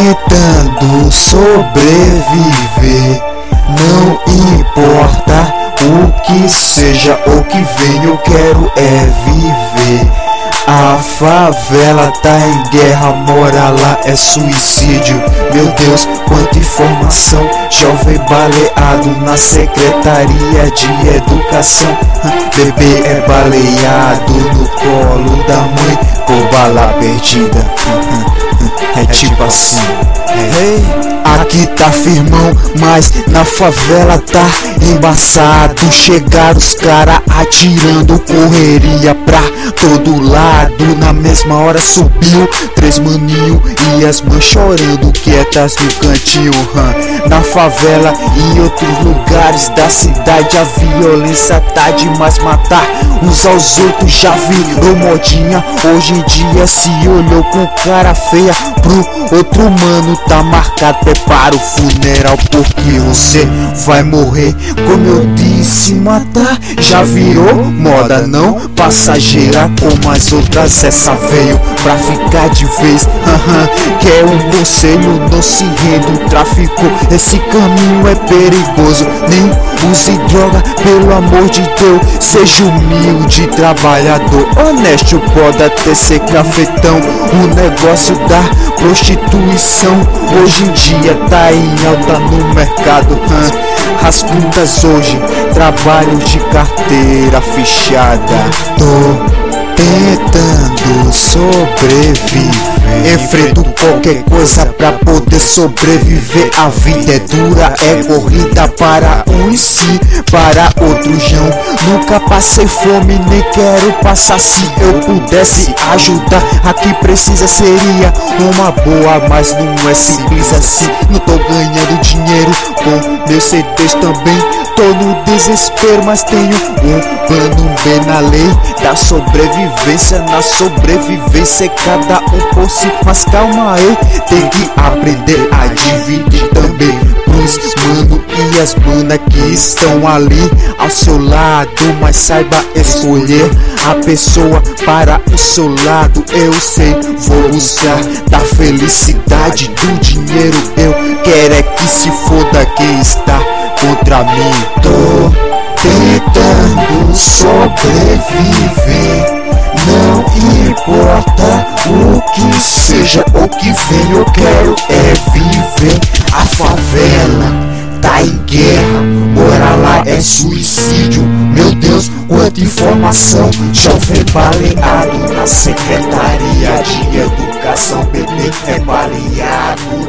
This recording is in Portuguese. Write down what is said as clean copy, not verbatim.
tentando sobreviver. Não importa o que seja ou que venha, eu quero é viver. A favela tá em guerra, mora lá é suicídio. Meu Deus, quanta informação. Jovem baleado na Secretaria de Educação. Bebê é baleado no colo da mãe por bala perdida. É tipo assim. Aqui tá firmão, mas na favela tá embaçado. Chegaram os cara atirando, correria pra todo lado. Na mesma hora subiu 3 maninho e as mães chorando quietas no cantinho. Na favela e outros lugares da cidade a violência tá demais. Matar uns aos outros já virou modinha. Hoje em dia se olhou com cara feia pro outro mano, tá marcado. Prepara o funeral porque você vai morrer. Como eu disse, matar já virou moda, não passageira como as outras. Essa veio pra ficar de vez. Quer um conselho, não se renda. O tráfico, esse caminho é perigoso. Nem use droga, pelo amor de Deus. Seja humilde, trabalhador, honesto. Pode até ser cafetão. O negócio da prostituição hoje em dia tá em alta no mercado. As putas hoje trabalham de carteira fechada. Tô tentando sobreviver. Enfrento qualquer coisa pra poder sobreviver. A vida é dura, é corrida para uns sim, para outros não. Nunca passei fome, nem quero passar. Se eu pudesse ajudar a quem precisa seria uma boa, mas não é simples assim. Não tô ganhando dinheiro com meus CDs também. Tô no desespero, mas tenho um plano B na lei da sobrevivência. Na sobrevivência cada um por si, mas calma aí, tem que aprender a dividir também pros mano e as manas que estão ali ao seu lado. Mas saiba escolher a pessoa para o seu lado. Eu sei, vou buscar da felicidade, do dinheiro. Eu quero é que se foda quem está contra mim. Tô tentando sobreviver. Não importa o que seja ou que venha, eu quero é viver. A favela tá em guerra, morar lá é suicídio. Meu Deus, quanta informação. Jovem baleado na Secretaria de Educação. Bebê é baleado